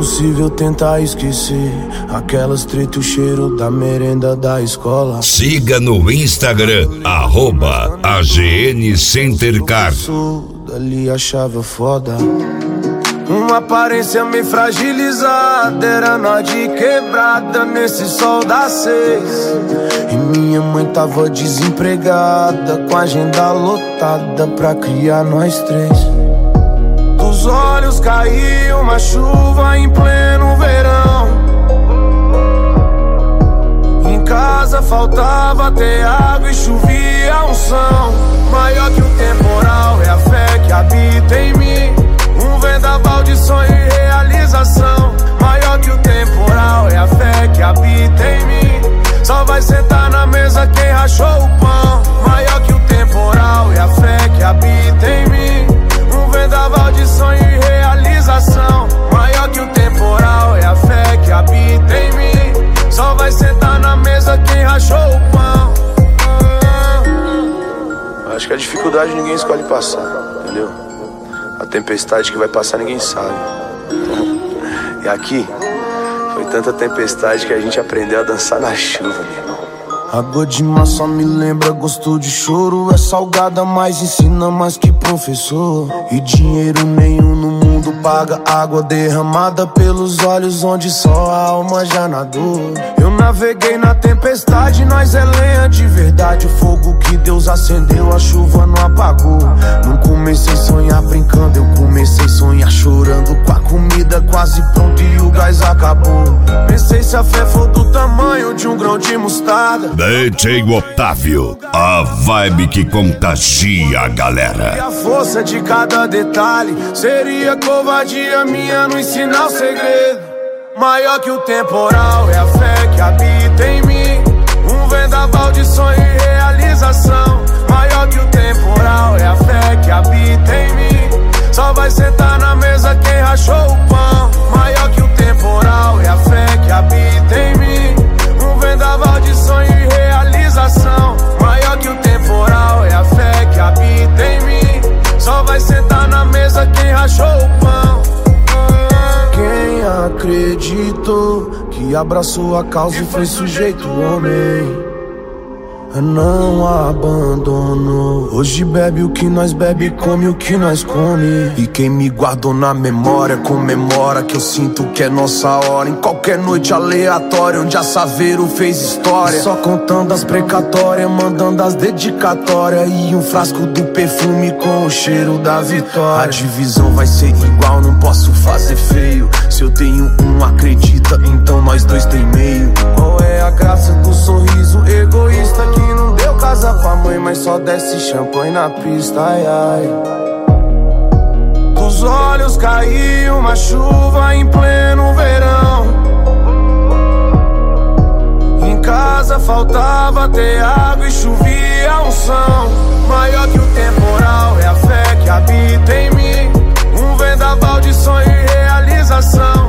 impossível tentar esquecer aquelas treta e o cheiro da merenda da escola. Siga no Instagram, @AGN Centercar. Dali achava foda. Uma aparência meio fragilizada, era nó de quebrada nesse sol das 6. E minha mãe tava desempregada, com a agenda lotada pra criar nós 3. Dos olhos caiu uma chuva em pleno verão. Em casa faltava ter água e chovia unção. Maior que o temporal é a fé que habita em mim. Um vendaval de sonho e realização. Maior que o temporal é a fé que habita em mim. Só vai sentar na mesa quem rachou o pão. Maior que o temporal é a fé que habita em mim. Um vendaval de sonho e realização. Maior que o temporal é a fé que habita em mim. Só vai sentar na mesa quem rachou o pão. Acho que a dificuldade ninguém escolhe passar, entendeu? A tempestade que vai passar ninguém sabe. E aqui foi tanta tempestade que a gente aprendeu a dançar na chuva, meu irmão. Água de mar só me lembra gosto de choro. É salgada, mas ensina mais que professor. E dinheiro nenhum no mundo paga água derramada pelos olhos onde só a alma já nadou. Eu naveguei na tempestade, nós é lenha de verdade. O fogo que Deus acendeu, a chuva não apagou. Não comecei a sonhar brincando, eu comecei a sonhar chorando. Com a comida quase pronta e o gás acabou. Pensei se a fé for do tamanho de um grão de mostarda. DJ Otávio, a vibe que contagia a galera. E a força de cada detalhe seria covardia minha não ensinar o segredo. Maior que o temporal é a fé que habita em mim. Um vendaval de sonho e realização. Maior que o temporal é a fé que habita em mim. Só vai sentar na mesa quem rachou o pão. Maior que o temporal é a fé que habita em mim. Um vendaval de sonho e realização. Maior que o temporal é a fé que habita em mim. Só vai sentar na mesa quem rachou o pão. Quem acreditou que abraçou a causa e foi sujeito homem, não abandonou. Hoje bebe o que nós bebe, come o que nós come. E quem me guardou na memória comemora que eu sinto que é nossa hora. Em qualquer noite aleatória onde a Saveiro fez história. Só contando as precatórias, mandando as dedicatórias. E um frasco do perfume com o cheiro da vitória. A divisão vai ser igual, não posso fazer feio. Se eu tenho um, acredita, então nós dois tem meio. Qual é a graça do sorriso egoísta que não deu casa com a mãe, mas só desce champanhe na pista, ai, ai. Dos olhos caiu uma chuva em pleno verão. Em casa faltava ter água e chovia unção. Maior que o temporal é a fé que habita em mim. Um vendaval de sonho e realização.